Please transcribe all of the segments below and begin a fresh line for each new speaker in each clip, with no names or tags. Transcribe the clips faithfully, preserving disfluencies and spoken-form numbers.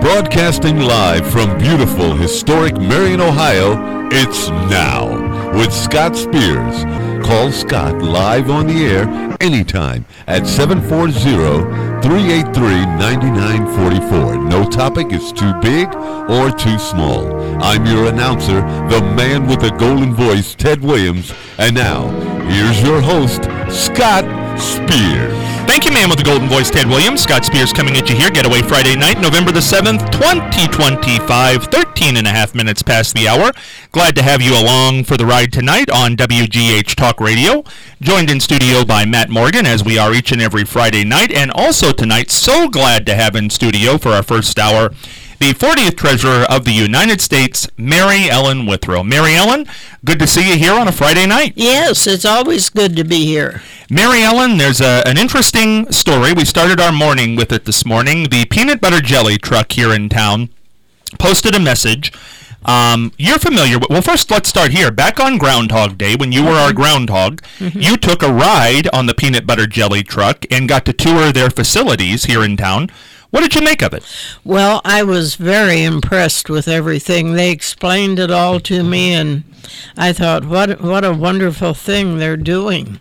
Broadcasting live from beautiful, historic Marion, Ohio, it's Now with Scott Spears. Call Scott live on the air anytime at seven four zero, three eight three, nine nine four four. No topic is too big or too small. I'm your announcer, the man with the golden voice, Ted Williams. And now, here's your host, Scott Spears.
Thank you, man with the golden voice, Ted Williams. Scott Spears coming at you here. Getaway Friday night, November the seventh, twenty twenty-five, thirteen and a half minutes past the hour. Glad to have you along for the ride tonight on W G H Talk Radio. Joined in studio by Matt Morgan, as we are each and every Friday night. And also tonight, so glad to have in studio for our first hour, the fortieth Treasurer of the United States, Mary Ellen Withrow. Mary Ellen, good to see you here on a Friday night.
Yes, it's always good to be here.
Mary Ellen, there's a, an interesting story. We started our morning with it this morning. The peanut butter jelly truck here in town posted a message. Um, you're familiar with, well, first let's start here. Back on Groundhog Day, when you were our groundhog, mm-hmm. you took a ride on the peanut butter jelly truck and got to tour their facilities here in town. What did you make of it?
Well, I was very impressed with everything. They explained it all to me, and I thought, what what a wonderful thing they're doing.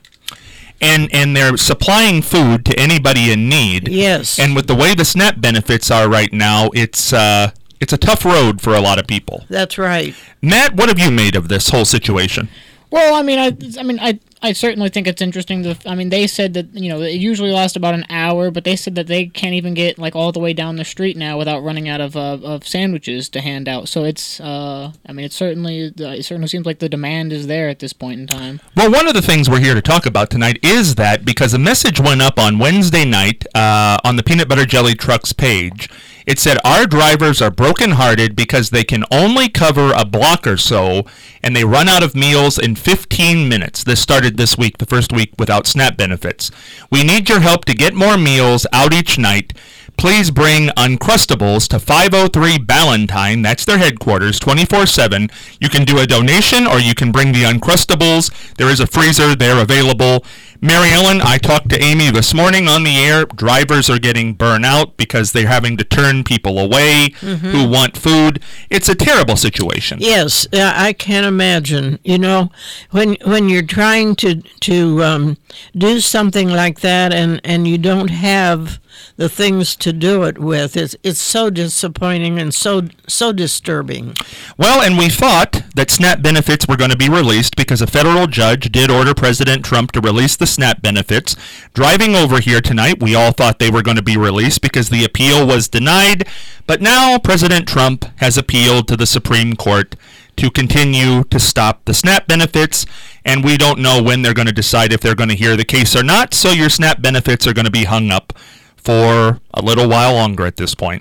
And and they're supplying food to anybody in need.
Yes.
And with the way the SNAP benefits are right now, it's uh, it's a tough road for a lot of people.
That's right.
Matt, what have you made of this whole situation?
Well, I mean, I, I mean, I, I certainly think it's interesting. To, I mean, they said that, you know, it usually lasts about an hour, but they said that they can't even get, like, all the way down the street now without running out of uh, of sandwiches to hand out. So it's, uh, I mean, it certainly, it certainly seems like the demand is there at this point in time.
Well, one of the things we're here to talk about tonight is that because a message went up on Wednesday night uh, on the Peanut Butter Jelly Truck's page. It said, our drivers are brokenhearted because they can only cover a block or so, and they run out of meals in fifteen minutes. This started this week, the first week without SNAP benefits. We need your help to get more meals out each night. Please bring Uncrustables to five oh three Ballantyne. That's their headquarters, twenty-four seven. You can do a donation, or you can bring the Uncrustables. There is a freezer there available. Mary Ellen, I talked to Amy this morning on the air. Drivers are getting burnt out because they're having to turn people away mm-hmm. who want food. It's a terrible situation.
Yes, uh, I can imagine. You know, when when you're trying to to um, do something like that and, and you don't have the things to do it with, it's it's so disappointing and so so disturbing.
Well, and we thought that SNAP benefits were going to be released because a federal judge did order President Trump to release the SNAP benefits. Driving over here tonight, we all thought they were going to be released because the appeal was denied. But now President Trump has appealed to the Supreme Court to continue to stop the SNAP benefits, and we don't know when they're going to decide if they're going to hear the case or not, so your SNAP benefits are going to be hung up for a little while longer at this point.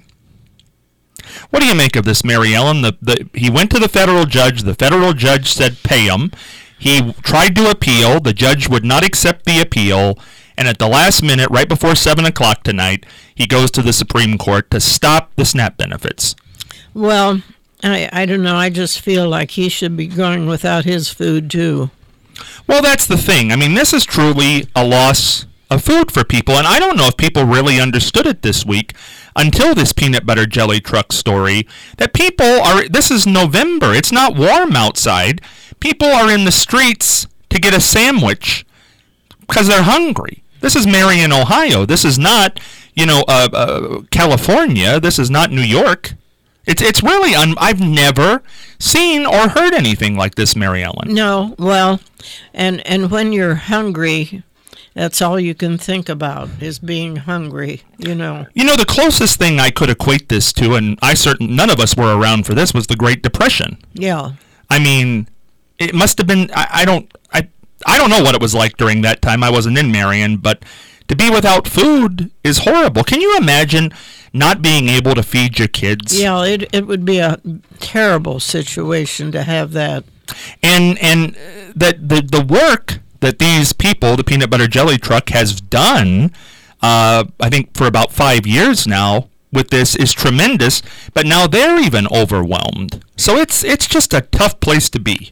What do you make of this, Mary Ellen? The, the, he went to the federal judge. The federal judge said pay him. He tried to appeal. The judge would not accept the appeal. And at the last minute, right before seven o'clock tonight, he goes to the Supreme Court to stop the SNAP benefits.
Well, I, I don't know. I just feel like he should be going without his food, too.
Well, that's the thing. I mean, this is truly a loss of food for people, and I don't know if people really understood it this week until this peanut butter jelly truck story, that people are, this is November, it's not warm outside, people are in the streets to get a sandwich because they're hungry. This is Marion, Ohio. This is not, you know, uh, uh, California. This is not New York. It's it's really, un- I've never seen or heard anything like this, Mary Ellen.
No, well, and and when you're hungry, that's all you can think about is being hungry, you know.
You know, the closest thing I could equate this to, and I certain none of us were around for this, was the Great Depression.
Yeah.
I mean, it must have been, I, I don't, I, I don't know what it was like during that time. I wasn't in Marion, but to be without food is horrible. Can you imagine not being able to feed your kids?
Yeah, it it would be a terrible situation to have that.
And and that the the work that these people, the peanut butter jelly truck, has done, uh, I think for about five years now with this is tremendous, but now they're even overwhelmed. So it's it's just a tough place to be.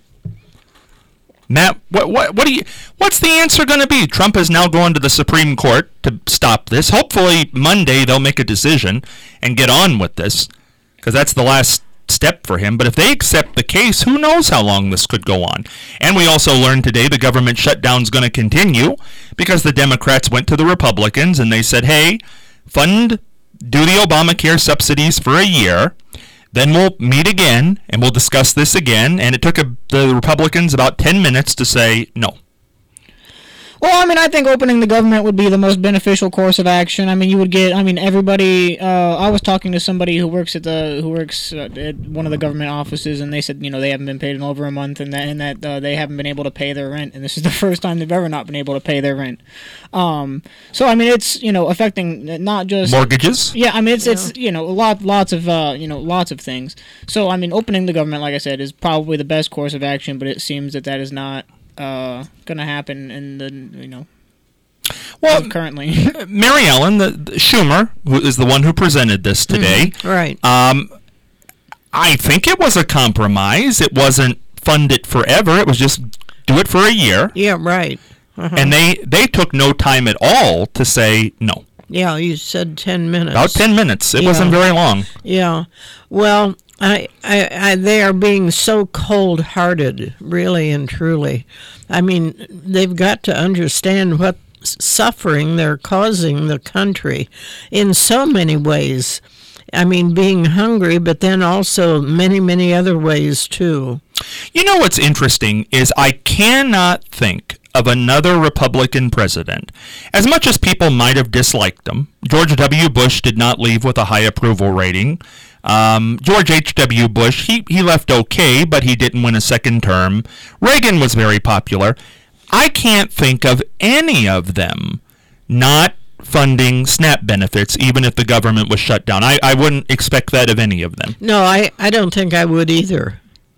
Matt, what what what do you? What's the answer going to be? Trump is now going to the Supreme Court to stop this. Hopefully Monday they'll make a decision and get on with this. because that's the last step for him. But if they accept the case, who knows how long this could go on. And we also learned today the government shutdown is going to continue because the Democrats went to the Republicans and they said, hey, fund, do the Obamacare subsidies for a year, then we'll meet again and we'll discuss this again. And it took a, the Republicans about ten minutes to say no.
Well, I mean, I think opening the government would be the most beneficial course of action. I mean, you would get, I mean, everybody, uh, I was talking to somebody who works at the, who works uh, at one of the government offices, and they said, you know, they haven't been paid in over a month, and that, and that uh, they haven't been able to pay their rent, and this is the first time they've ever not been able to pay their rent. Um, so, I mean, it's, you know, affecting not just...
Mortgages?
Yeah, I mean, it's, yeah. it's you know, a lot, lots of, uh, you know, lots of things. So, I mean, opening the government, like I said, is probably the best course of action, but it seems that that is not uh, going to happen in the, you know...
Well,
currently,
Mary Ellen the, the Schumer, who is the one who presented this today,
mm-hmm. right?
Um, I think it was a compromise. It wasn't fund it forever. It was just do it for a year.
Yeah, right. Uh-huh.
And they they took no time at all to say no.
Yeah, you said ten minutes.
About ten minutes. It
yeah.
wasn't very long.
Yeah. Well, I, I, I, they are being so cold-hearted, really and truly. I mean, they've got to understand what suffering they're causing the country in so many ways. I mean, being hungry, but then also many, many other ways, too.
You know what's interesting is I cannot think of another Republican president. As much as people might have disliked him, George W. Bush did not leave with a high approval rating. Um, George H W. Bush, he, he left okay, but he didn't win a second term. Reagan was very popular. I can't think of any of them not funding SNAP benefits, even if the government was shut down. I, I wouldn't expect that of any of them.
No, I, I don't think I would either.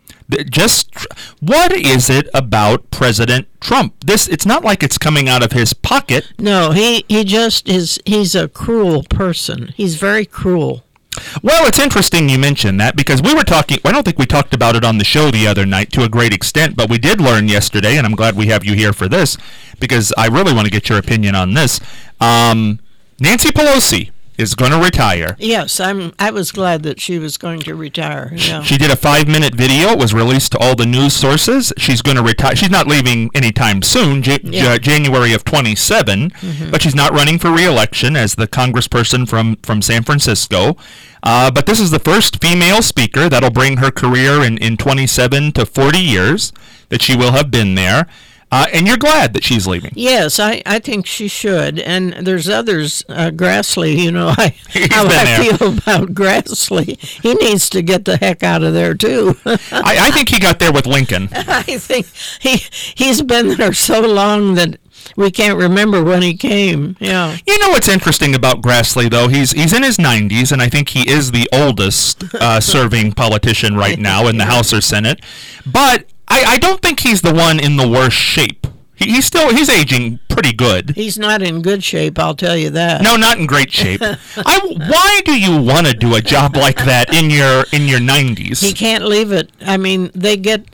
Just, what is it about President Trump? This, it's not like it's coming out of his pocket.
No, he, he just is, he's a cruel person. He's very cruel.
Well, it's interesting you mentioned that because we were talking, I don't think we talked about it on the show the other night to a great extent, but we did learn yesterday, and I'm glad we have you here for this because I really want to get your opinion on this. Um, Nancy Pelosi is going to retire.
Yes, I'm. I was glad that she was going to retire. Yeah.
She did a five-minute video. It was released to all the news sources. She's going to retire. She's not leaving anytime soon, J-
yeah.
uh, January of twenty-seven, mm-hmm. but she's not running for re-election as the congressperson from, from San Francisco. Uh, but this is the first female speaker that'll bring her career in, in twenty-seven to forty years that she will have been there. Uh, and you're glad that she's leaving.
Yes, I, I think she should. And there's others, uh, Grassley, you know, I, how I
there.
feel about Grassley. He needs to get the heck out of there, too.
I, I think he got there with Lincoln.
I think he he's been there so long that we can't remember when he came. Yeah.
You know what's interesting about Grassley, though? He's he's in his nineties, and I think he is the oldest uh, serving politician right now in the House or Senate. But I, I don't think he's the one in the worst shape. He, he's still he's aging pretty good.
He's not in good shape, I'll tell you that.
No, not in great shape. I, why do you want to do a job like that in your in your nineties?
He can't leave it. I mean, they get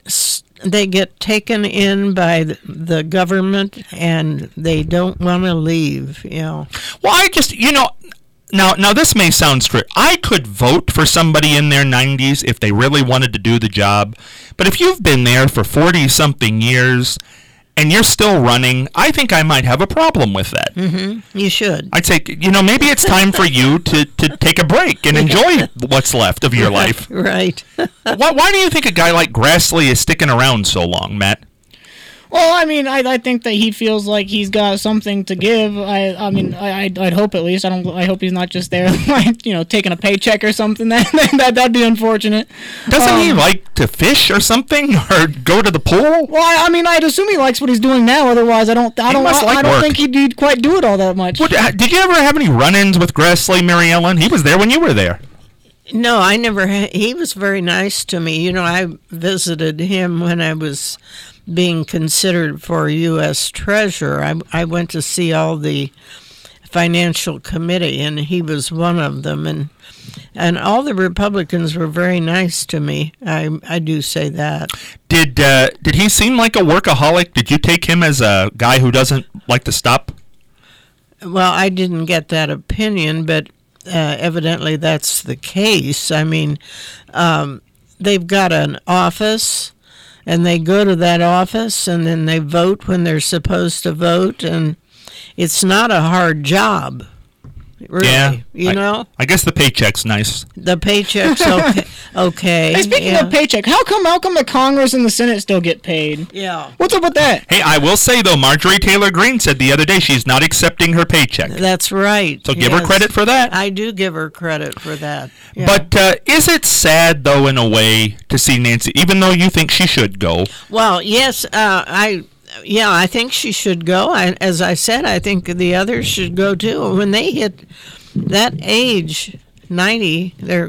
they get taken in by the government, and they don't want to leave. You know.
Well, I just you know. Now, now this may sound strict. I could vote for somebody in their nineties if they really wanted to do the job. But if you've been there for forty-something years and you're still running, I think I might have a problem with that.
Mm-hmm. You should.
I'd say, you know, maybe it's time for you to, to take a break and enjoy what's left of your life.
Right.
why, why do you think a guy like Grassley is sticking around so long, Matt?
Well, I mean, I I think that he feels like he's got something to give. I I mean, I I'd, I'd hope at least. I don't. I hope he's not just there, like you know, taking a paycheck or something. That that that'd be unfortunate.
Doesn't um, he like to fish or something, or go to the pool?
Well, I, I mean, I'd assume he likes what he's doing now. Otherwise, I don't. I
he
don't.
Must
I,
like
I don't
work.
think he'd, he'd quite do it all that much.
What, did you ever have any run-ins with Grassley, Mary Ellen? He was there when you were there.
No, I never had. He was very nice to me. You know, I visited him when I was being considered for U S Treasurer. I, I went to see all the financial committee, and he was one of them. And and all the Republicans were very nice to me. I I do say that.
Did uh, did he seem like a workaholic? Did you take him as a guy who doesn't like to stop?
Well, I didn't get that opinion, but uh, evidently that's the case. I mean, um, they've got an office, and they go to that office, and then they vote when they're supposed to vote, and it's not a hard job. Really,
Yeah,
you
I-
know,
I guess the paycheck's nice.
the paycheck's okay. okay.
Hey, speaking
yeah.
of paycheck, how come how come the Congress and the Senate still get paid?
yeah,
What's up with that?
Hey, I will say though, Marjorie Taylor Greene said the other day she's not accepting her paycheck.
that's right.
So give her
yes.
credit for that.
I do give her credit for that. Yeah.
But uh, is it sad though, in a way, to see Nancy, even though you think she should go?
Well, yes, uh, I, yeah, I think she should go. I, as I said, I think the others should go too. When they hit that age, ninety, they're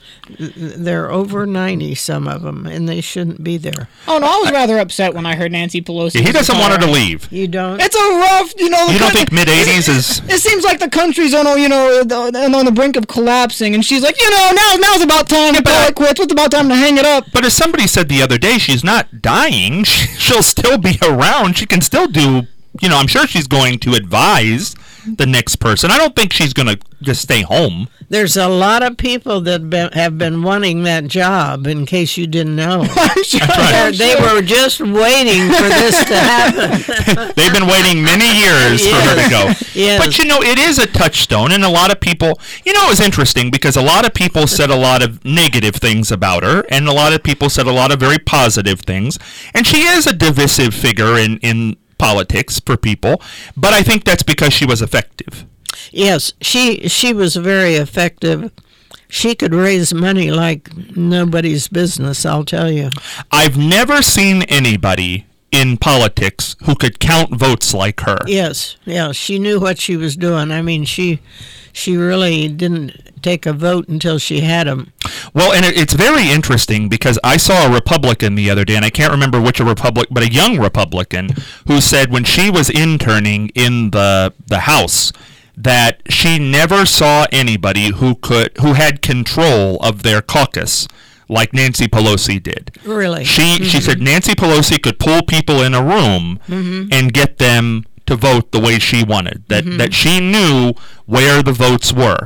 they're over ninety, some of them, and they shouldn't be there.
Oh no, I was rather upset when I heard Nancy Pelosi.
He
was
doesn't want her to
retiring.
leave.
You don't?
It's a rough, you know. The
You don't
country-
think mid-eighties is...
It seems like the country's on, a, you know, the, on the brink of collapsing, and she's like, you know, now now's about time to
but
call
I-
it quits. What's about time to hang it up?
But as somebody said the other day, she's not dying. She'll still be around. She can still do, you know, I'm sure she's going to advise the next person. I don't think she's going to just stay home.
There's a lot of people that been, have been wanting that job, in case you didn't know.
I'm sure,
They're-
I'm
they
sure.
were just waiting for this to happen.
They've been waiting many years for her to go.
Yes.
But, you know, it is a touchstone, and a lot of people, you know, it was interesting because a lot of people said a lot of negative things about her, and a lot of people said a lot of very positive things. And she is a divisive figure in, in politics for people, but I think that's because she was effective.
Yes, she she was very effective. She could raise money like nobody's business, I'll tell you.
I've never seen anybody in politics who could count votes like her.
Yes, yeah, she knew what she was doing. I mean, she she really didn't take a vote until she had them.
Well, and it, it's very interesting because I saw a Republican the other day, and I can't remember which a Republic, but a young Republican who said when she was interning in the the House that she never saw anybody who could who had control of their caucus like Nancy Pelosi did.
Really?
She she said Nancy Pelosi could pull people in a room and get them to vote the way she wanted. That that she knew where the votes were.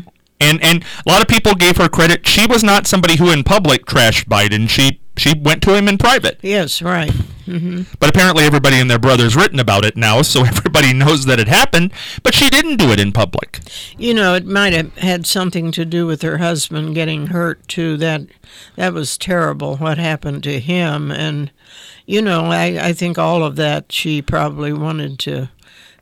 And and a lot of people gave her credit. She was not somebody who in public trashed Biden. She she went to him in private.
Yes, right.
But apparently everybody and their brother's written about it now, so everybody knows that it happened. But she didn't do it in public.
You know, it might have had something to do with her husband getting hurt too. That that was terrible what happened to him, and you know, I, I think all of that she probably wanted to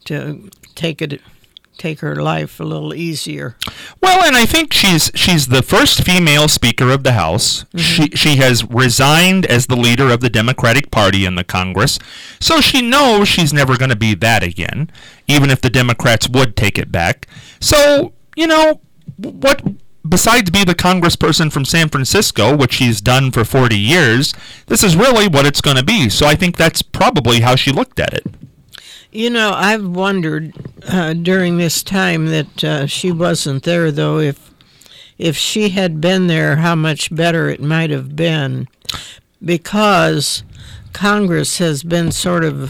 to take it take her life a little easier.
Well, and I think she's she's the first female Speaker of the House. She she has resigned as the leader of the Democratic Party in the Congress, so she knows she's never going to be that again, even if the Democrats would take it back. So, you know, what besides be the congressperson from San Francisco, which she's done for forty years, this is really what it's going to be. So I think that's probably how she looked at it.
You know, I've wondered uh, during this time that uh, she wasn't there, though, if if she had been there, how much better it might have been, because Congress has been sort of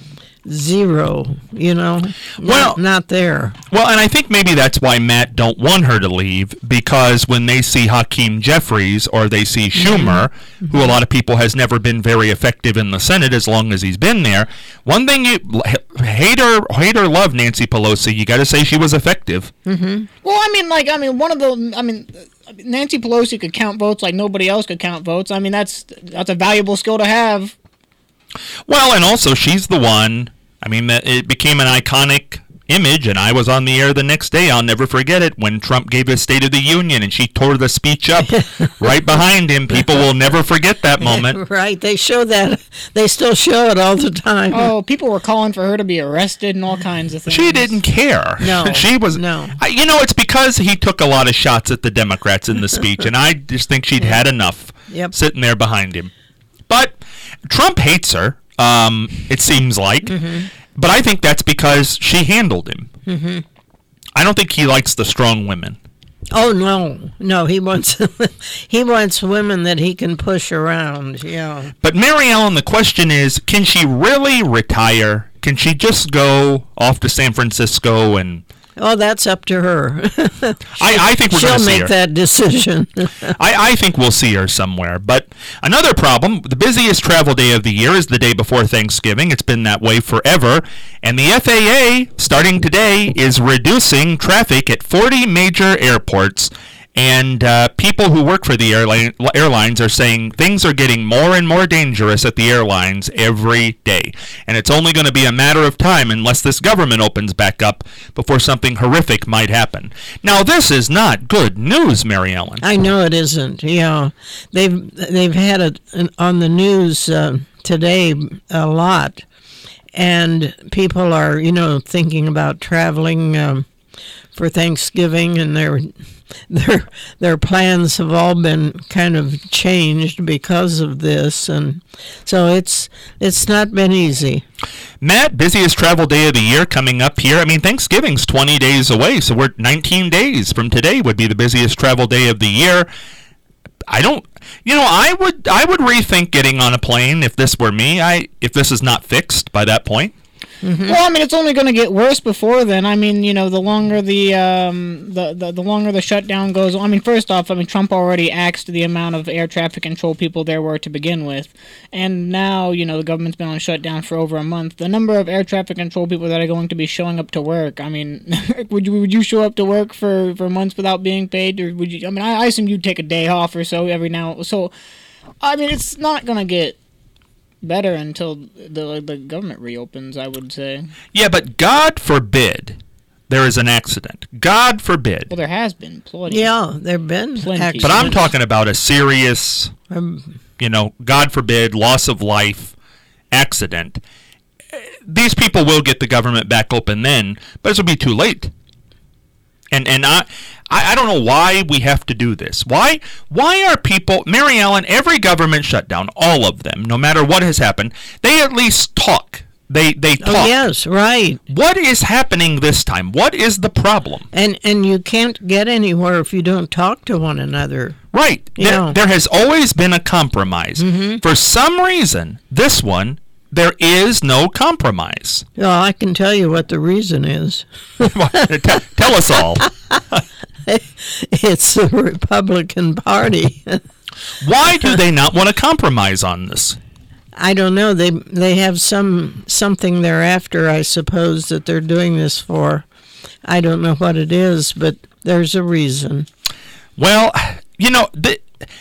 zero, you know,
Well-
not, not there.
Well, and I think maybe that's why Matt don't want her to leave, because when they see Hakeem Jeffries or they see Schumer, who a lot of people has never been very effective in the Senate as long as he's been there, one thing you hate or hate or love Nancy Pelosi, you got to say she was effective.
Well, I mean, like, I mean, one of the, I mean, Nancy Pelosi could count votes like nobody else could count votes. I mean, that's that's a valuable skill to have.
Well, and also she's the one. I mean, it became an iconic image, and I was on the air the next day. I'll never forget it when Trump gave his State of the Union, and she tore the speech up right behind him. People will never forget that moment.
Right, they show that, they still show it all the time.
Oh, people were calling for her to be arrested and all kinds of things.
She didn't care.
No,
she was.
no.
I, you know, it's because he took a lot of shots at the Democrats in the speech, and I just think she'd had enough
Yep.
sitting there behind him. But Trump hates her. Um, it seems like, but I think that's because she handled him. Mm-hmm. I don't think he likes the strong women.
Oh no, no, he wants he wants women that he can push around. Yeah.
But Mary Ellen, the question is, can she really retire? Can she just go off to San Francisco and
Oh, that's up to her.
I, I think we're
She'll
going to see
make
her.
that decision.
I, I think we'll see her somewhere. But another problem, the busiest travel day of the year is the day before Thanksgiving. It's been that way forever. And the F A A, starting today, is reducing traffic at forty major airports. And uh, people who work for the airline, airlines are saying things are getting more and more dangerous at the airlines every day. And it's only going to be a matter of time unless this government opens back up before something horrific might happen. Now, this is not good news, Mary Ellen.
I know it isn't. Yeah, they've they've had it on the news uh, today a lot, and people are you know thinking about traveling um, for Thanksgiving, and their their their plans have all been kind of changed because of this, and so it's it's not been easy.
Matt, busiest travel day of the year coming up here. I mean, Thanksgiving's twenty days away, so we're nineteen days from today would be the busiest travel day of the year. I don't, you know, I would I would rethink getting on a plane if this were me. I if this is not fixed by that point.
Mm-hmm. Well, I mean, it's only going to get worse before then. I mean, you know, the longer the, um, the, the the longer the shutdown goes on. I mean, first off, I mean, Trump already axed the amount of air traffic control people there were to begin with. And now, you know, the government's been on shutdown for over a month. The number of air traffic control people that are going to be showing up to work, I mean, would you would you show up to work for, for months without being paid? Or would you, I mean, I, I assume you'd take a day off or so every now. So, I mean, it's not going to get better until the the government reopens, I would say.
Yeah, but God forbid there is an accident. God forbid.
Well, there has been plenty.
Yeah, there've been
Plenty.
accidents.
But I'm talking about a serious,
Um,
you know, God forbid, loss of life accident. These people will get the government back open then, but it'll be too late. And and I, I I don't know why we have to do this. Why why are people, Mary Ellen, every government shutdown, all of them, no matter what has happened, they at least talk. They they talk.
Oh, yes, right.
What is happening this time? What is the problem?
And and you can't get anywhere if you don't talk to one another.
Right.
Yeah.
There, there has always been a compromise.
Mm-hmm.
For some reason, this one, there is no compromise.
Well, I can tell you what the reason is.
tell, tell us all.
It's the Republican Party.
Why do they not want to compromise on this?
I don't know. They they have some something thereafter, I suppose, that they're doing this for. I don't know what it is, but there's a reason.
Well, you know, th-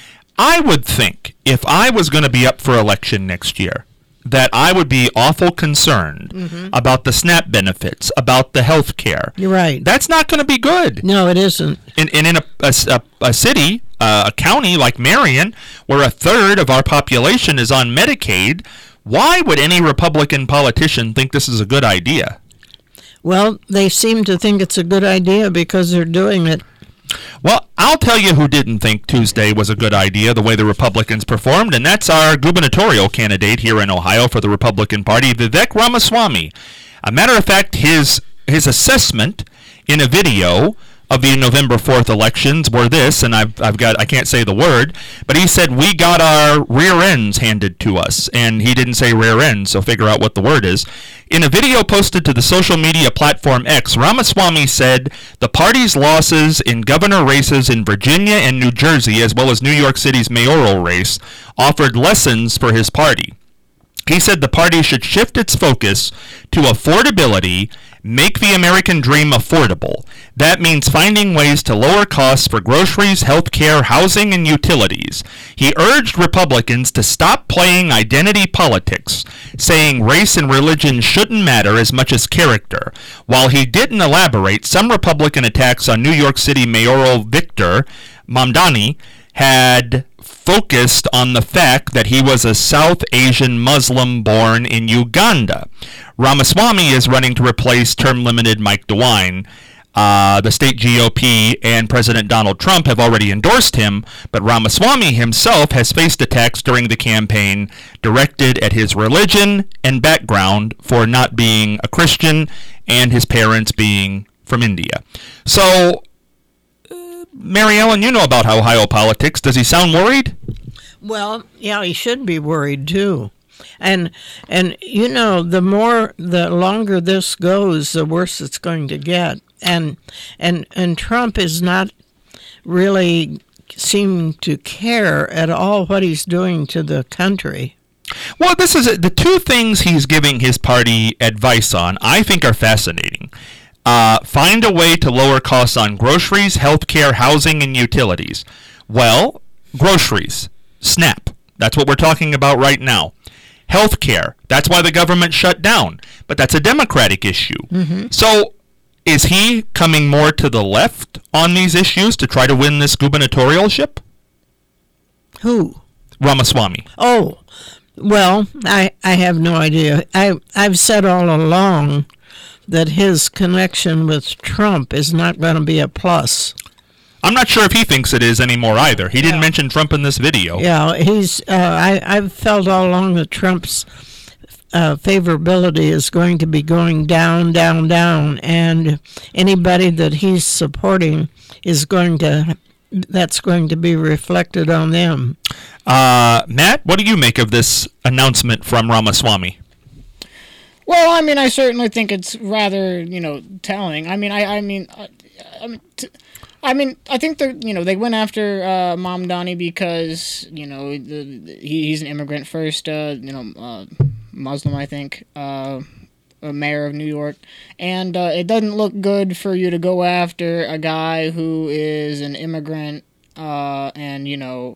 I would think if I was going to be up for election next year, that I would be awful concerned mm-hmm. about the SNAP benefits, about the health care.
You're right.
That's not going to be good.
No, it isn't.
And, and in a, a, a city, uh, a county like Marion, where a third of our population is on Medicaid, why would any Republican politician think this is a good idea?
Well, they seem to think it's a good idea because they're doing it.
Well, I'll tell you who didn't think Tuesday was a good idea, the way the Republicans performed, and that's our gubernatorial candidate here in Ohio for the Republican Party, Vivek Ramaswamy. A matter of fact, his his assessment in a video of the November fourth elections were this, and I've I've got I can't say the word, but he said we got our rear ends handed to us, and he didn't say rear ends, so figure out what the word is. In a video posted to the social media platform X, Ramaswamy said the party's losses in governor races in Virginia and New Jersey, as well as New York City's mayoral race, offered lessons for his party. He said the party should shift its focus to affordability, make the American dream affordable. That means finding ways to lower costs for groceries, health care, housing, and utilities. He urged Republicans to stop playing identity politics, saying race and religion shouldn't matter as much as character. While he didn't elaborate, some Republican attacks on New York City mayoral Victor Mamdani had focused on the fact that he was a South Asian Muslim born in Uganda. Ramaswamy is running to replace term-limited Mike DeWine. Uh, the state G O P and President Donald Trump have already endorsed him, but Ramaswamy himself has faced attacks during the campaign directed at his religion and background for not being a Christian and his parents being from India. So, Mary Ellen, you know about Ohio politics. Does he sound worried?
Well, yeah, he should be worried too. And and you know, the more the longer this goes, the worse it's going to get. and and and Trump is not really seem to care at all what he's doing to the country.
Well, this is the two things he's giving his party advice on, I think, are fascinating. Uh, find a way to lower costs on groceries, healthcare, housing, and utilities. Well, groceries, SNAP. That's what we're talking about right now. Healthcare. That's why the government shut down. But that's a Democratic issue. Mm-hmm. So is he coming more to the left on these issues to try to win this gubernatorialship?
Who?
Ramaswamy.
Oh, well, I, I have no idea. I, I've said all along that his connection with Trump is not going to be a plus.
I'm not sure if he thinks it is anymore either. He didn't yeah. mention Trump in this video.
Yeah, he's. Uh, I, I've felt all along that Trump's uh, favorability is going to be going down, down, down, and anybody that he's supporting is going to. That's going to be reflected on them.
Uh, Matt, what do you make of this announcement from Ramaswamy?
Well, I mean, I certainly think it's rather, you know, telling. I mean, I, I mean, I, I mean, t- I mean, I think they, you know, they went after uh, Mamdani because, you know, the, the, he, he's an immigrant first, uh, you know, uh, Muslim, I think. Uh, a mayor of New York, and uh, it doesn't look good for you to go after a guy who is an immigrant, uh, and, you know,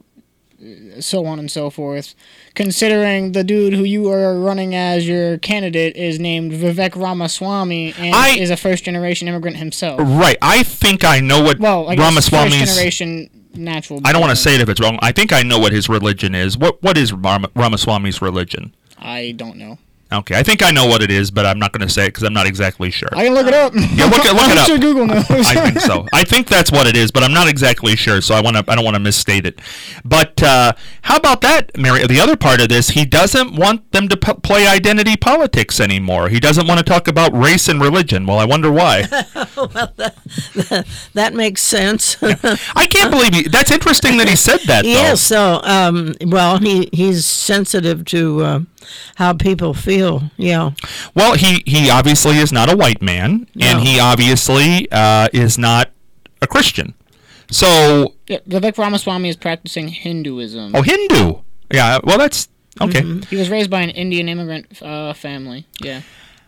so on and so forth, considering the dude who you are running as your candidate is named Vivek Ramaswamy and
I,
is a first-generation immigrant himself.
Right. I think I know what
well, I
Ramaswamy's...
first-generation natural...
I don't want to say it if it's wrong. I think I know what his religion is. What What is Ram- Ramaswamy's religion?
I don't know.
Okay, I think I know what it is, but I'm not going to say it because I'm not exactly sure.
I can look it up.
Yeah, look, look it up.
Sure Google knows.
I think so. I think that's what it is, but I'm not exactly sure, so I want to. I don't want to misstate it. But uh, how about that, Mary? The other part of this, he doesn't want them to p- play identity politics anymore. He doesn't want to talk about race and religion. Well, I wonder why.
well, that, that, that makes sense.
Yeah. I can't believe he. That's interesting that he said that. Though.
Yes. So, um, well, he he's sensitive to uh, how people feel. Yeah.
Well, he, he obviously is not a white man, no. and he obviously uh, is not a Christian. So...
Yeah, Vivek Ramaswamy is practicing Hinduism.
Oh, Hindu! Yeah, well, that's... Okay. Mm-hmm.
He was raised by an Indian immigrant uh, family, yeah.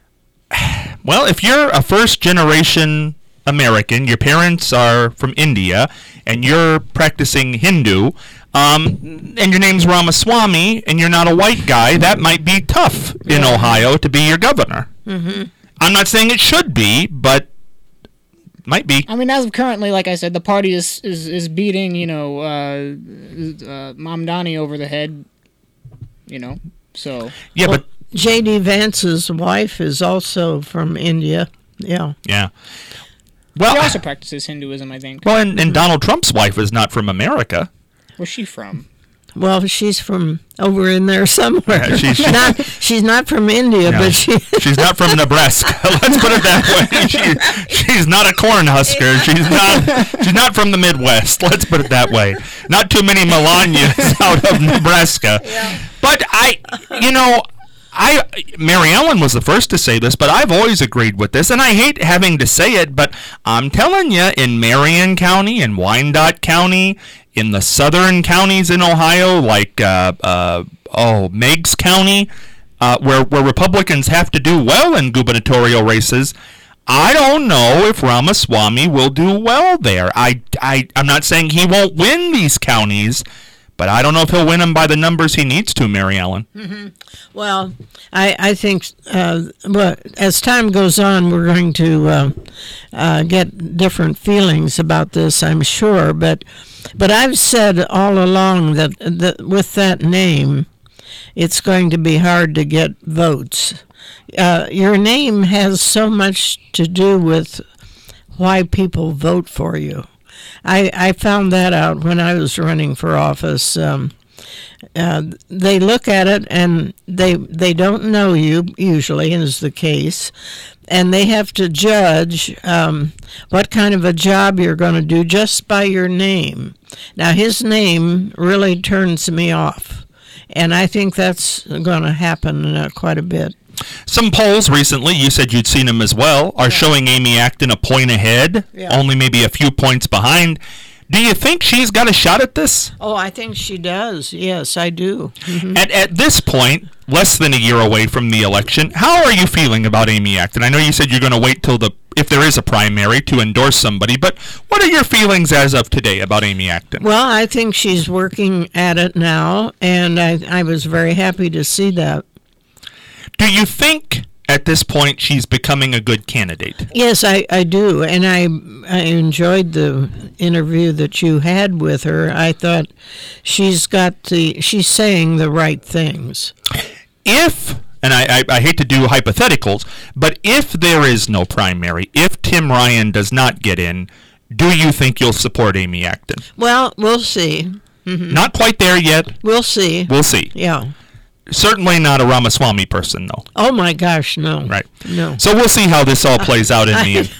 Well, if you're a first-generation American, your parents are from India, and you're practicing Hindu... Um, and your name's Ramaswamy, and you're not a white guy, that might be tough in yeah. Ohio to be your governor.
Mm-hmm.
I'm not saying it should be, but might be.
I mean, as of currently, like I said, the party is is, is beating, you know, uh, uh, Mamdani over the head, you know, so.
Yeah,
well,
but...
J D. Vance's wife is also from India, yeah.
Yeah. Well,
he also practices Hinduism, I think.
Well, and, and Donald Trump's wife is not from America.
Where's she from?
Well, she's from over in there somewhere.
Yeah, she's, she's,
not, she's not from India,
no,
but she...
she's not from Nebraska. Let's put it that way. She, she's not a corn husker. She's not She's not from the Midwest. Let's put it that way. Not too many Melanias out of Nebraska.
Yeah.
But I, you know... I Mary Ellen was the first to say this, but I've always agreed with this, and I hate having to say it, but I'm telling you, in Marion County, in Wyandotte County, in the southern counties in Ohio, like uh, uh, oh Meigs County, uh, where where Republicans have to do well in gubernatorial races, I don't know if Ramaswamy will do well there. I I I'm not saying he won't win these counties. But I don't know if he'll win them by the numbers he needs to, Mary Ellen.
Mm-hmm. Well, I, I think uh, well, as time goes on, we're going to uh, uh, get different feelings about this, I'm sure. But but I've said all along that, that with that name, it's going to be hard to get votes. Uh, your name has so much to do with why people vote for you. I, I found that out when I was running for office. Um, uh, they look at it and they they don't know you, usually, is the case, and they have to judge um, what kind of a job you're going to do just by your name. Now, his name really turns me off, and I think that's going to happen uh, quite a bit.
Some polls recently, you said you'd seen them as well, are showing Amy Acton a point ahead,
Yeah.
only maybe a few points behind. Do you think she's got a shot at this?
Oh, I think she does. Yes, I do. Mhm.
At, at this point, less than a year away from the election, how are you feeling about Amy Acton? I know you said you're going to wait till the, if there is a primary, to endorse somebody, but what are your feelings as of today about Amy Acton?
Well, I think she's working at it now, and I, I was very happy to see that.
Do you think at this point she's becoming a good candidate?
Yes, I, I do, and I I enjoyed the interview that you had with her. I thought she's got the she's saying the right things.
If, and I, I, I hate to do hypotheticals, but if there is no primary, if Tim Ryan does not get in, do you think you'll support Amy Acton?
Well, we'll see.
Not quite there yet.
We'll see.
We'll see.
Yeah.
Certainly not a Ramaswamy person, though.
Oh my gosh, no.
Right.
No.
So we'll see how this all plays out in the end.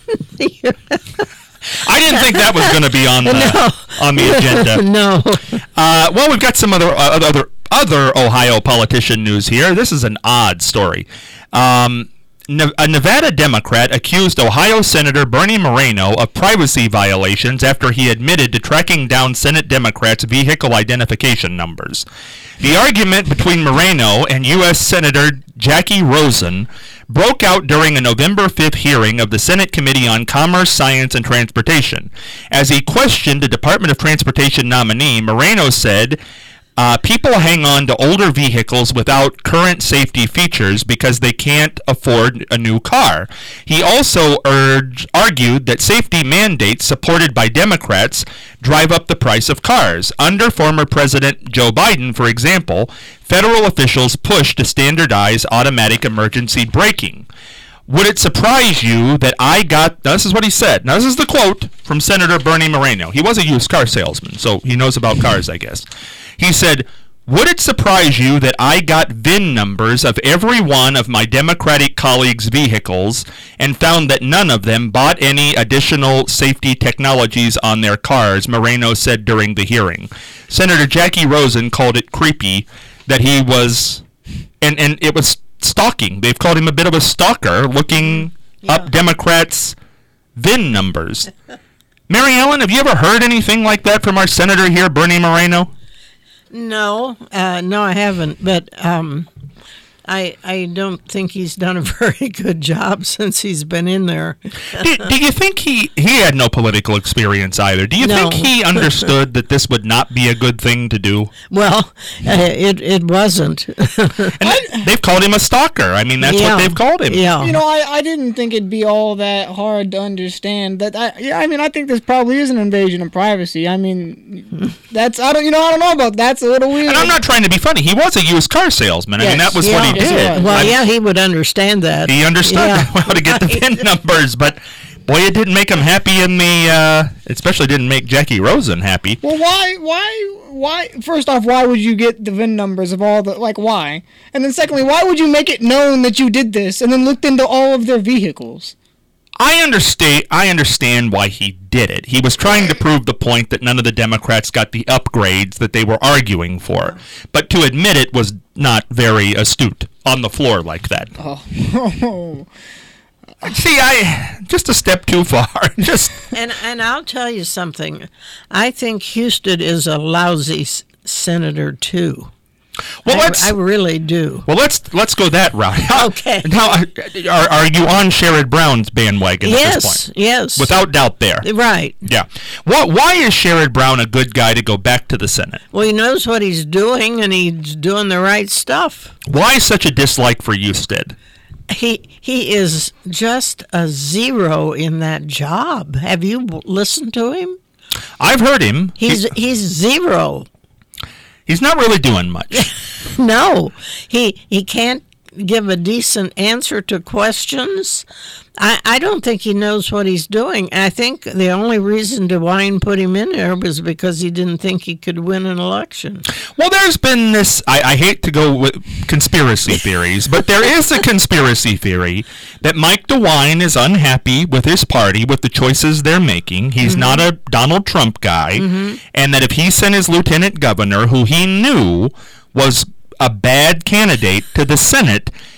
I didn't think that was going to be on the
No.
on the agenda.
No.
Uh, well, we've got some other uh, other other Ohio politician news here. This is an odd story. Um, Ne- a Nevada Democrat accused Ohio Senator Bernie Moreno of privacy violations after he admitted to tracking down Senate Democrats' vehicle identification numbers. The argument between Moreno and U S Senator Jackie Rosen broke out during a November fifth hearing of the Senate Committee on Commerce, Science, and Transportation. As he questioned the Department of Transportation nominee, Moreno said, Uh, people hang on to older vehicles without current safety features because they can't afford a new car. He also urged, argued that safety mandates supported by Democrats drive up the price of cars. Under former President Joe Biden, for example, federal officials pushed to standardize automatic emergency braking. Would it surprise you that I got, now this is what he said, now this is the quote from Senator Bernie Moreno. He was a used car salesman, so he knows about cars, I guess. He said, would it surprise you that I got V I N numbers of every one of my Democratic colleagues' vehicles and found that none of them bought any additional safety technologies on their cars, Moreno said during the hearing. Senator Jackie Rosen called it creepy that he was, and, and it was stalking. They've called him a bit of a stalker, looking
Yeah.
up Democrats' V I N numbers. Mary Ellen, have you ever heard anything like that from our senator here, Bernie Moreno?
No, uh, no, I haven't. But um, I I don't think he's done a very good job since he's been in there.
do, do you think he, he had no political experience either? Do you
No.
think he understood that this would not be a good thing to do?
Well, uh, it it wasn't.
And they- they've called him a stalker. I mean, that's
Yeah.
what they've called him.
Yeah.
You know, I, I didn't think it'd be all that hard to understand that. I, yeah, I mean, I think this probably is an invasion of privacy. I mean, that's I don't you know I don't know about that's a little weird.
And I'm not trying to be funny. He was a used car salesman. I mean,
Yes.
that was
Yeah.
what he
Yes,
did.
it was.
Well,
I mean,
yeah, he would understand that.
He understood
Yeah.
how to get the V I N numbers, but boy, it didn't make him happy in the, uh, especially didn't make Jackie Rosen happy.
Well, why, why, why? First off, why would you get the V I N numbers of all the like? Why? And then secondly, why would you make it known that you did this and then looked into all of their vehicles?
I understand. I understand why he did it. He was trying to prove the point that none of the Democrats got the upgrades that they were arguing for. But to admit it was not very astute on the floor like that.
Oh,
See, I just a step too far. Just
And and I'll tell you something. I think Houston is a lousy s- senator too.
well,
I,
let's
I really do.
well let's let's go that route.
Okay.
Now, are are you on Sherrod Brown's bandwagon at this
Yes,
point?
yes.
Without doubt, there.
Right.
Yeah. What? Why is Sherrod Brown a good guy to go back to the Senate?
Well, he knows what he's doing, and he's doing the right stuff.
Why such a dislike for Husted?
He he is just a zero in that job. Have you w- listened to him?
I've heard him.
He's
He-
he's zero.
he's not really doing much.
No, he he can't give a decent answer to questions. I, I don't think he knows what he's doing. I think the only reason DeWine put him in there was because he didn't think he could win an election.
Well, there's been this, I, I hate to go with conspiracy theories, but there is a conspiracy theory that Mike DeWine is unhappy with his party, with the choices they're making. He's
Mm-hmm.
not a Donald Trump guy, and that if he sent his lieutenant governor, who he knew was a bad candidate, to the Senate,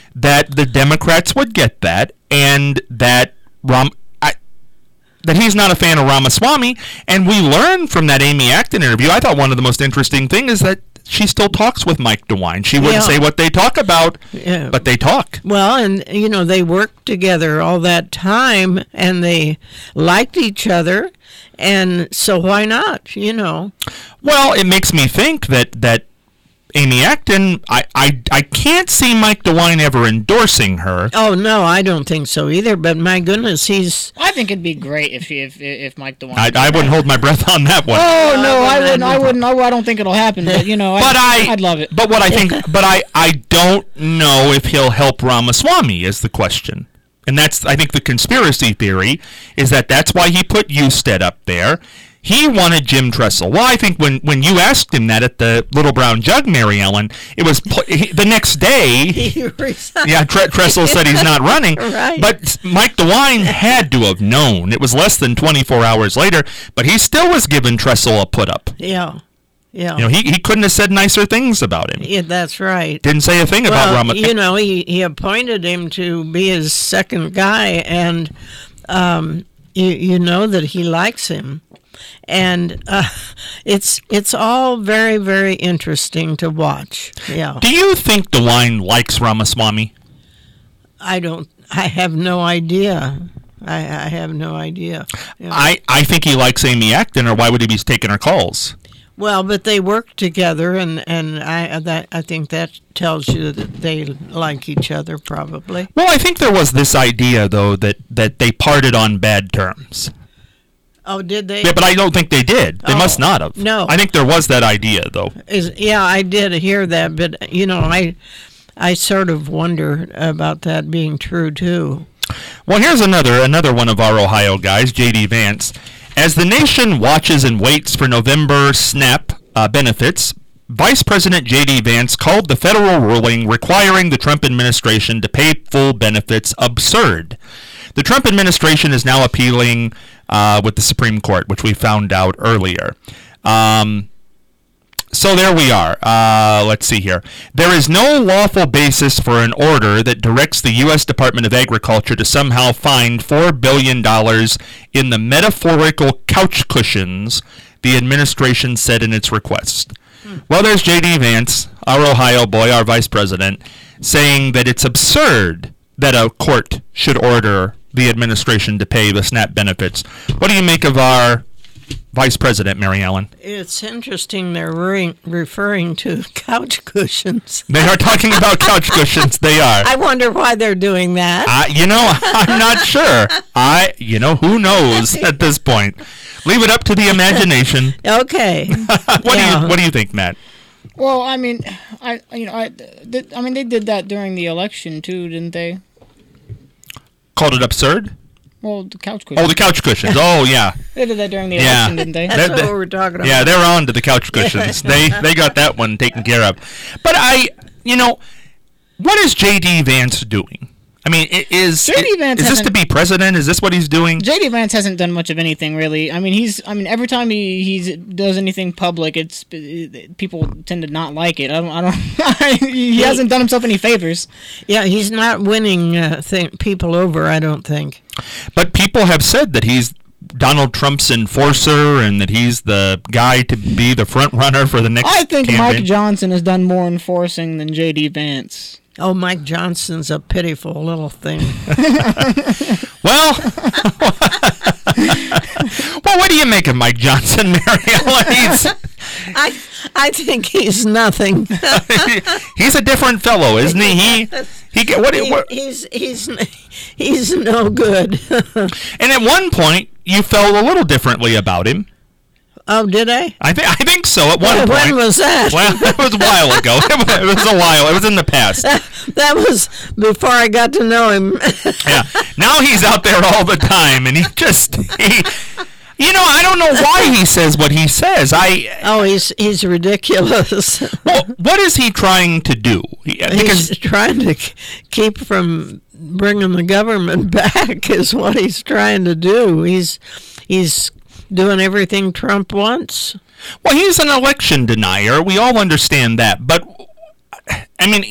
that the Democrats would get that, and that Ram, I, that he's not a fan of Ramaswamy. And we learned from that Amy Acton interview, I thought one of the most interesting ththings is that she still talks with Mike DeWine. She wouldn't
Yeah.
say what they talk about,
Yeah.
but they talk.
Well, and, you know, they worked together all that time, and they liked each other, and so why not, you know?
Well, it makes me think that, that Amy Acton, I, I, I can't see Mike DeWine ever endorsing her.
Oh, no, I don't think so either, but my goodness, he's...
I think it'd be great if she, if if Mike DeWine.
I, I wouldn't hold my breath on that one.
Oh no, I wouldn't. I wouldn't. I, I don't think it'll happen. But you know,
But I,
I'd love it.
But what I think, but I, I don't know if he'll help Ramaswamy is the question, and that's I think the conspiracy theory is that that's why he put Usted up there. He wanted Jim Tressel. Well, I think when, when you asked him that at the Little Brown Jug, Mary Ellen, it was pl- he, the next day.
He resigned.
Yeah, Tre- Tressel said he's not running.
Right.
But Mike DeWine had to have known. It was less than twenty-four hours later, but he still was giving Tressel a put up.
Yeah, yeah.
You know, he, he couldn't have said nicer things about him.
Yeah, that's right.
Didn't say a thing about
Well,
Rama.
you know, he, he appointed him to be his second guy, and um, you, you know that he likes him. And uh, it's it's all very, very interesting to watch. Yeah,
Do you think DeWine likes Ramaswamy?
I don't. I have no idea. I, I have no idea. Yeah.
I, I think he likes Amy Acton, or why would he be taking her calls?
Well, but they work together, and, and I that I think that tells you that they like each other, probably.
Well, I think there was this idea, though, that, that they parted on bad terms.
Oh, did they?
Yeah, but I don't think they did. They
Oh,
must not have.
no.
I think there was that idea, though.
Is, yeah, I did hear that, but you know, I I sort of wonder about that being true too.
Well, here's another another one of our Ohio guys, J D Vance. As the nation watches and waits for November SNAP uh, benefits, Vice President J D Vance called the federal ruling requiring the Trump administration to pay full benefits absurd. The Trump administration is now appealing uh, with the Supreme Court, which we found out earlier. Um, so there we are. Uh, let's see here. There is no lawful basis for an order that directs the U S Department of Agriculture to somehow find four billion dollars in the metaphorical couch cushions the administration said in its request. Hmm. Well, there's J D Vance, our Ohio boy, our vice president, saying that it's absurd that a court should order the administration to pay the SNAP benefits. What do you make of our vice president, Mary Ellen?
It's interesting they're re- referring to couch cushions.
They are talking about couch cushions. They are.
I wonder why they're doing that.
I, you know, I'm not sure. I, you know, who knows at this point? Leave it up to the imagination.
Okay.
what
Yeah.
do you What do you think, Matt?
Well, I mean, I you know I, th- I mean they did that during the election too, didn't they?
Called it absurd?
Well, the couch cushion.
Oh, the couch cushions. Oh, yeah.
They did that during the
Yeah.
election, didn't they?
That's
That-
what
that-
we're talking about.
Yeah, they're on to the couch cushions. they they got that one taken care of. But I, you know, what is J D Vance doing? I mean, i- is
J D Vance
is this to
hasn't-
be president? Is this what he's doing?
J D Vance hasn't done much of anything really. I mean, he's. I mean, every time he he's, does anything public, it's people tend to not like it. I don't. I don't. he hasn't done himself any favors.
Yeah, he's not winning uh, th- people over, I don't think.
But people have said that he's Donald Trump's enforcer and that he's the guy to be the front runner for the next
I think
campaign.
Mike Johnson has done more enforcing than J D Vance.
Oh, Mike Johnson's a pitiful little thing.
Well, well, what do you make of Mike Johnson, Mary Ellen? He's,
I I think he's nothing.
he's a different fellow, isn't he? He he. get- What,
He-
what?
he's he's he's no good.
And at one point, you felt a little differently about him.
Oh, did I?
I think I think so. At one
When,
point,
when was that?
well, it was a while ago. It was, it was a while. It was in the past.
That was before I got to know him.
Yeah. Now he's out there all the time, and he just he. You know, I don't know why he says what he says. I.
Oh, he's he's ridiculous.
Well, what is he trying to do? He- Because
He's trying to k- keep from bringing the government back is what he's trying to do. He's he's doing everything Trump wants.
well, he's an election denier. We all understand that, but I mean, he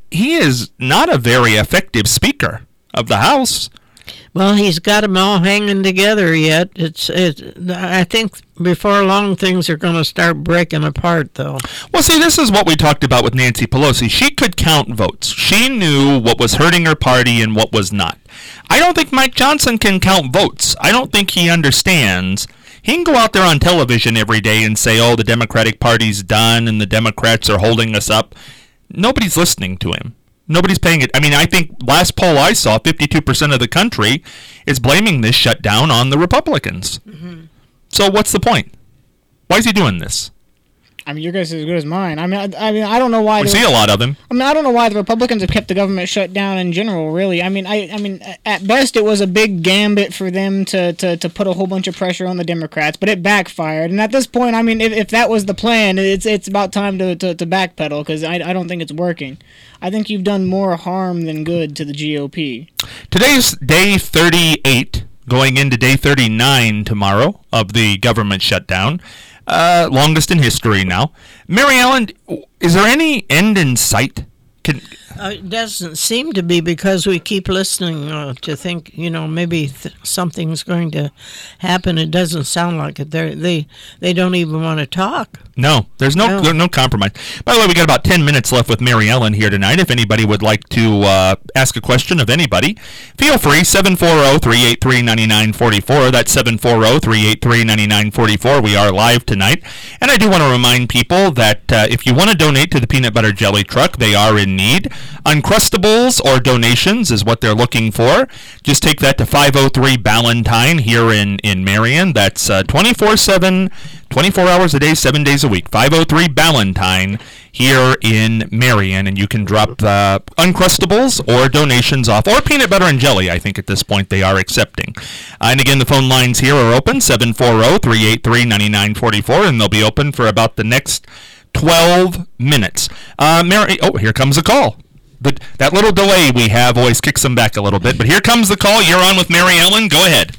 he is not a very effective Speaker of the House.
Well, he's got them all hanging together yet. It's, it. I think before long things are going to start breaking apart, though.
Well, see, this is what we talked about with Nancy Pelosi. She could count votes. She knew what was hurting her party and what was not. I don't think Mike Johnson can count votes. I don't think he understands. He can go out there on television every day and say, oh, the Democratic Party's done and the Democrats are holding us up. Nobody's listening to him. Nobody's paying it. I mean, I think last poll I saw, fifty-two percent of the country is blaming this shutdown on the Republicans. Mm-hmm. So what's the point? Why is he doing this?
I mean, your guess is as good as mine. I mean, I, I mean, I don't know why.
We see a lot of them.
I mean, I don't know why the Republicans have kept the government shut down in general. Really, I mean, I, I mean, at best, it was a big gambit for them to, to, to put a whole bunch of pressure on the Democrats, but it backfired. And at this point, I mean, if, if that was the plan, it's it's about time to to, to backpedal because I, I don't think it's working. I think you've done more harm than good to the G O P.
Today's day thirty-eight, going into day thirty-nine tomorrow of the government shutdown. Uh, longest in history now. Mary Ellen, is there any end in sight? Can,
uh, it doesn't seem to be because we keep listening uh, to think, you know, maybe th- something's going to happen. It doesn't sound like it. They're, they they don't even want to talk.
No, there's no no. no compromise. By the way, we got about ten minutes left with Mary Ellen here tonight. If anybody would like to uh, ask a question of anybody, feel free, seven four zero, three eight three, nine nine four four. That's seven four zero, three eight three, nine nine four four. We are live tonight. And I do want to remind people that uh, if you want to donate to the Peanut Butter Jelly Truck, they are in need. Uncrustables or donations is what they're looking for. Just take that to five oh three Ballantine here in, in Marion. That's uh, twenty-four seven, twenty-four hours a day, seven days a week. five oh three Ballantine here in Marion. And you can drop the Uncrustables or donations off, or peanut butter and jelly, I think at this point they are accepting. Uh, and again, the phone lines here are open, seven four zero, three eight three, nine nine four four, and they'll be open for about the next twelve minutes. Uh, Mary, oh, here comes a call. The, that little delay we have always kicks them back a little bit. But here comes the call. You're on with Mary Ellen. Go ahead.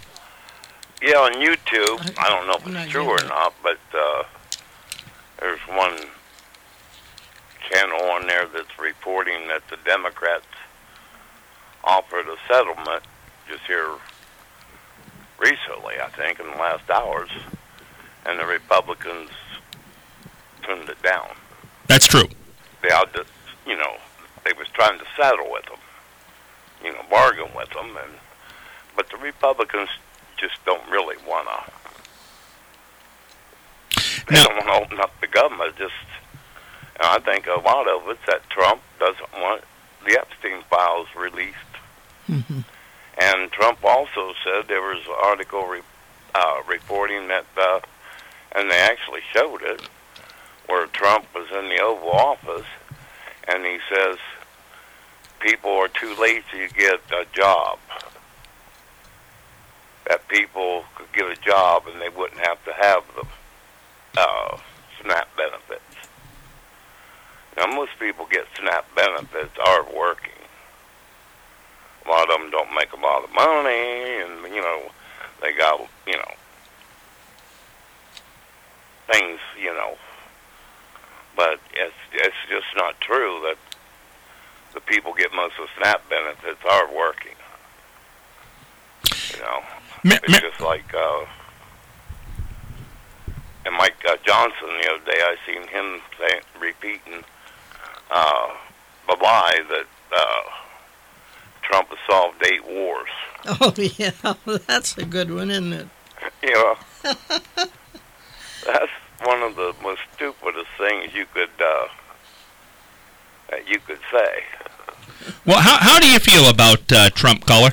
Yeah, on YouTube, I don't know if it's true or not, but uh, there's one channel on there that's reporting that the Democrats offered a settlement just here recently, I think, in the last hours, and the Republicans turned it down.
That's true.
They out to, you know, they was trying to settle with them, you know, bargain with them, and but the Republicans just don't really want to. They
no.
don't want to open up the government. Just, and I think a lot of it's that Trump doesn't want the Epstein files released. Mm-hmm. And Trump also said there was an article re, uh, reporting that, uh, and they actually showed it, where Trump was in the Oval Office, and he says people are too lazy to get a job. That people could get a job and they wouldn't have to have the uh, SNAP benefits. Now, most people get SNAP benefits are working. A lot of them don't make a lot of money, and, you know, they got, you know, things, you know. But it's it's just not true that the people get most of the SNAP benefits are working. You know,
me,
it's
me.
just like, uh, and Mike uh, Johnson the other day, I seen him saying, repeating uh, the lie that uh, Trump has solved eight wars.
Oh, yeah, that's a good one, isn't it?
You know, that's one of the most stupidest things you could uh, that you could say.
Well, how how do you feel about uh, Trump, caller?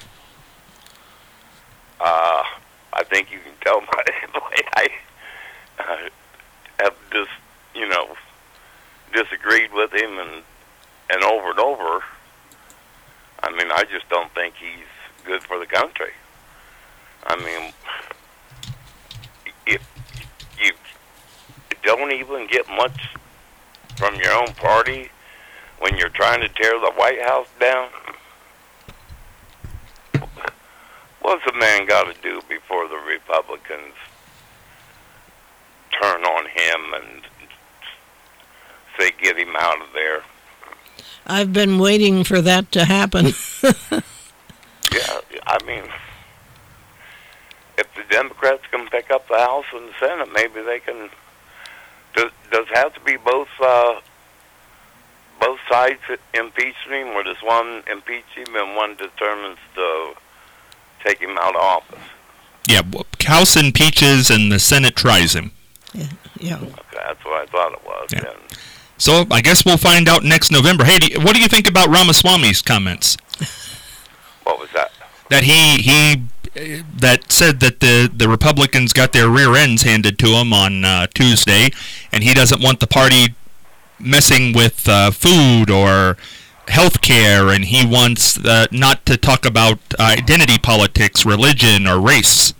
Uh, I think you can tell by the way I uh, have just, you know, disagreed with him and and over and over. I mean, I just don't think he's good for the country. I mean, if you don't even get much from your own party when you're trying to tear the White House down, what's a man got to do before the Republicans turn on him and say get him out of there?
I've been waiting for that to happen.
Yeah, I mean, if the Democrats can pick up the House and the Senate, maybe they can. Does, does it have to be both uh, both sides impeaching him, or does one impeach him and one determines to take him out of office?
Yeah, House impeaches and the Senate tries him.
Yeah. yeah.
Okay, that's what I thought it was.
Yeah.
Then.
So I guess we'll find out next November. Hey, do you, what do you think about Ramaswamy's comments?
What was that?
That he he uh, that said that the, the Republicans got their rear ends handed to them on uh, Tuesday, and he doesn't want the party messing with uh, food or health care, and he wants uh, not to talk about uh, identity politics, religion, or race.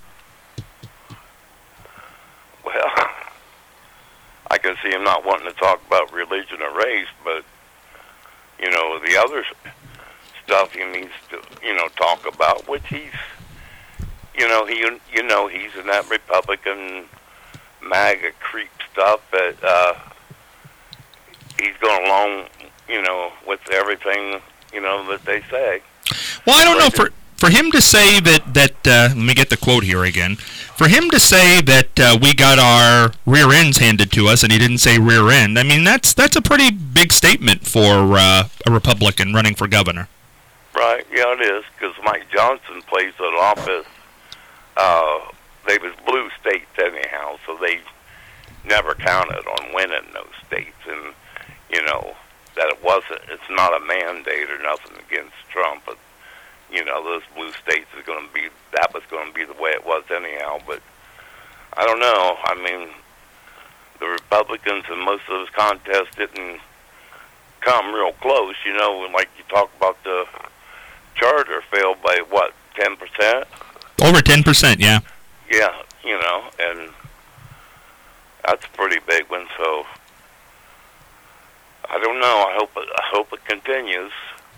Well, I can see him not wanting to talk about religion or race, but, you know, the other stuff he needs to, you know, talk about, which he's, you know, he, you know, he's in that Republican MAGA creep stuff that uh, he's going along, you know, with everything, you know, that they say.
Well, I don't know, for for him to say that, that uh, let me get the quote here again, for him to say that uh, we got our rear ends handed to us and he didn't say rear end, I mean, that's that's a pretty big statement for uh, a Republican running for governor.
Right, yeah, it is, because Mike Johnson plays an office. Uh, they was blue states anyhow, so they never counted on winning those states, and, you know, that it wasn't, it's not a mandate or nothing against Trump, but, you know, those blue states is going to be, that was going to be the way it was anyhow, but I don't know. I mean, the Republicans in most of those contests didn't come real close, you know, like you talk about the charter failed by, what, ten percent?
Over ten percent, yeah.
Yeah, you know, and that's a pretty big one, so I don't know. I hope it, I hope it continues.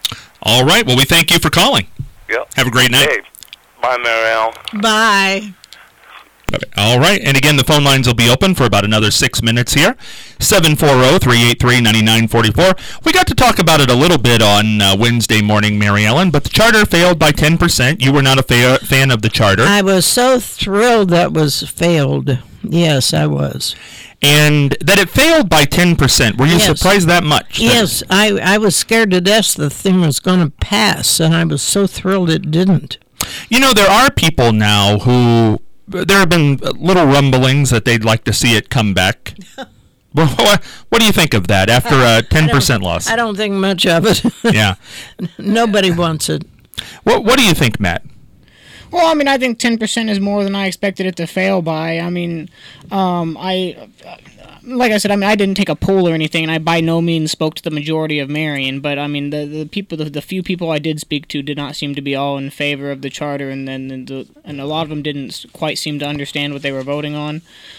All right. Well, we thank you for calling.
Yep.
Have a great night.
Hey, bye, Mary Al.
Bye.
Okay. All right. And again, the phone lines will be open for about another six minutes here. seven four zero, three eight three, nine nine four four. We got to talk about it a little bit on uh, Wednesday morning, Mary Ellen, but the charter failed by ten percent. You were not a fa- fan of the charter.
I was so thrilled that was failed. Yes, I was.
And that it failed by ten percent. Were you
Yes.
surprised that much?
Yes, I, I was scared to death the thing was going to pass, and I was so thrilled it didn't.
You know, there are people now who, there have been little rumblings that they'd like to see it come back. Well, what, what do you think of that after a ten percent loss?
I don't think much of it.
Yeah.
Nobody wants it.
What What do you think, Matt?
Well, I mean, I think ten percent is more than I expected it to fail by. I mean, um, I, like I said, I mean, I didn't take a poll or anything, and I by no means spoke to the majority of Marion, but I mean, the, the people, the, the few people I did speak to did not seem to be all in favor of the charter, and then the, and a lot of them didn't quite seem to understand what they were voting on.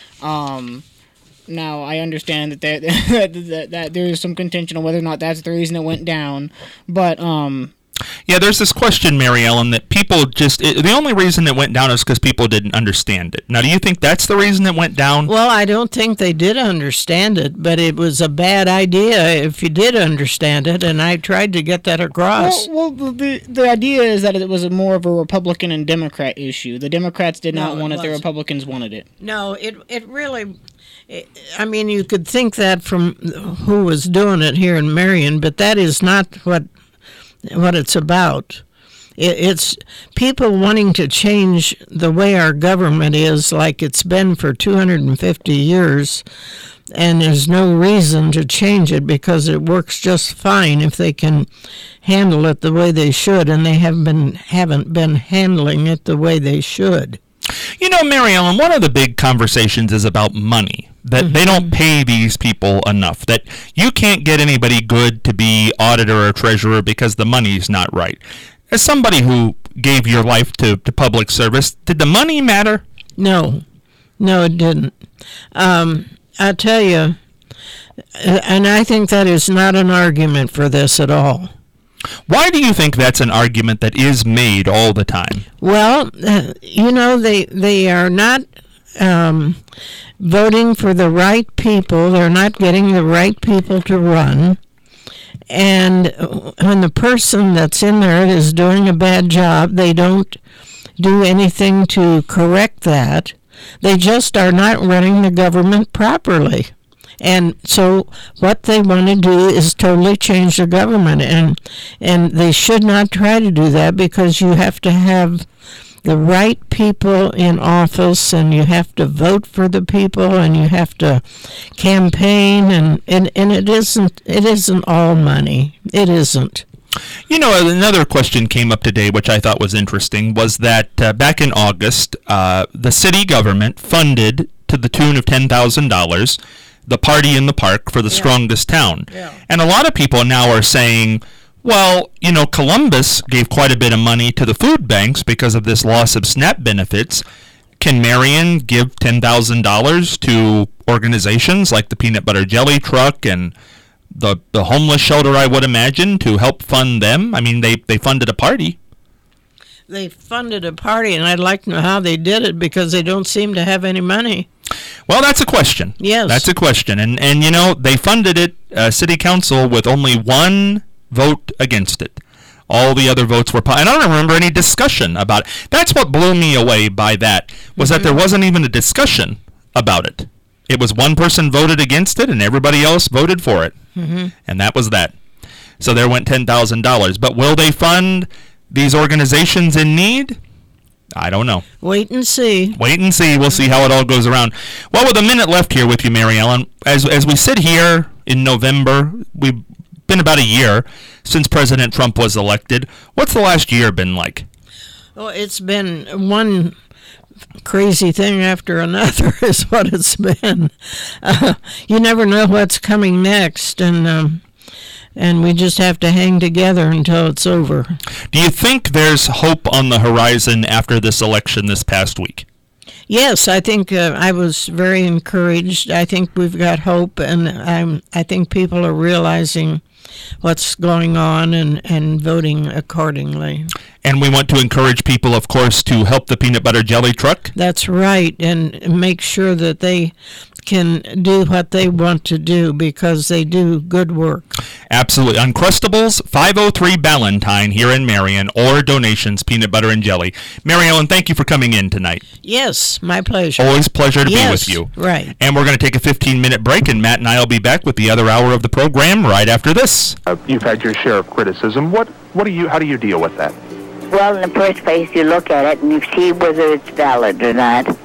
Um, now, I understand that there that, that, that there is some contention on whether or not that's the reason it went down, but um.
Yeah, there's this question, Mary Ellen, that people just, it, the only reason it went down is because people didn't understand it. Now, do you think that's the reason it went down?
Well, I don't think they did understand it, but it was a bad idea if you did understand it, and I tried to get that across.
Well, well the, the idea is that it was a more of a Republican and Democrat issue. The Democrats did not
No, it
want it, the
wasn't.
Republicans wanted it.
No, it it really, it, I mean, you could think that from who was doing it here in Marion, but that is not what what it's about. It, it's people wanting to change the way our government is like it's been for two hundred fifty years, and there's no reason to change it because it works just fine if they can handle it the way they should, and they have been, haven't been handling it the way they should.
You know, Mary Ellen, one of the big conversations is about money. That mm-hmm. they don't pay these people enough. That you can't get anybody good to be auditor or treasurer because the money's not right. As somebody who gave your life to, to public service, did the money matter?
No. No, it didn't. Um, I tell you, and I think that is not an argument for this at all.
Why do you think that's an argument that is made all the time?
Well, uh, you know, they they are not um, voting for the right people. They're not getting the right people to run. And when the person that's in there is doing a bad job, they don't do anything to correct that. They just are not running the government properly. And so what they want to do is totally change the government. And, and they should not try to do that, because you have to have the right people in office, and you have to vote for the people, and you have to campaign, and, and, and it isn't it isn't all money. It isn't.
You know, another question came up today, which I thought was interesting, was that uh, back in August, uh, the city government funded, to the tune of ten thousand dollars, the Party in the Park for the yeah. strongest town.
Yeah.
And a lot of people now are saying, well, you know, Columbus gave quite a bit of money to the food banks because of this loss of SNAP benefits. Can Marion give ten thousand dollars to organizations like the Peanut Butter Jelly Truck and the the homeless shelter, I would imagine, to help fund them? I mean, they, they funded a party.
They funded a party, and I'd like to know how they did it, because they don't seem to have any money.
Well, that's a question.
Yes.
That's a question. And, and you know, they funded it, uh, city council, with only one vote against it. All the other votes were, po- and I don't remember any discussion about it. That's what blew me away by that, was mm-hmm. that there wasn't even a discussion about it. It was one person voted against it, and everybody else voted for it. Mm-hmm. And that was that. So there went ten thousand dollars. But will they fund these organizations in need? I don't know.
Wait and see.
Wait and see. We'll see how it all goes around. Well, with a minute left here with you, Mary Ellen, as as we sit here in November, we've been about a year since President Trump was elected. What's the last year been like?
Well, it's been one crazy thing after another is what it's been. Uh, you never know what's coming next, and um, and we just have to hang together until it's over.
Do you think there's hope on the horizon after this election this past week?
Yes, I think uh, I was very encouraged. I think we've got hope, and I'm, I think people are realizing what's going on and, and voting accordingly.
And we want to encourage people, of course, to help the Peanut Butter Jelly Truck.
That's right, and make sure that they can do what they want to do, because they do good work.
Absolutely. Uncrustables, five oh three Ballantyne here in Marion, or donations, peanut butter and jelly. Mary Ellen, thank you for coming in tonight.
Yes, my pleasure.
Always a pleasure to
yes,
be with you.
Right.
And we're going to take a fifteen-minute break, and Matt and I will be back with the other hour of the program right after this.
Uh, you've had your share of criticism. What, what do you, how do you deal with that?
Well, in the first place, you look at it and you see whether it's valid or not.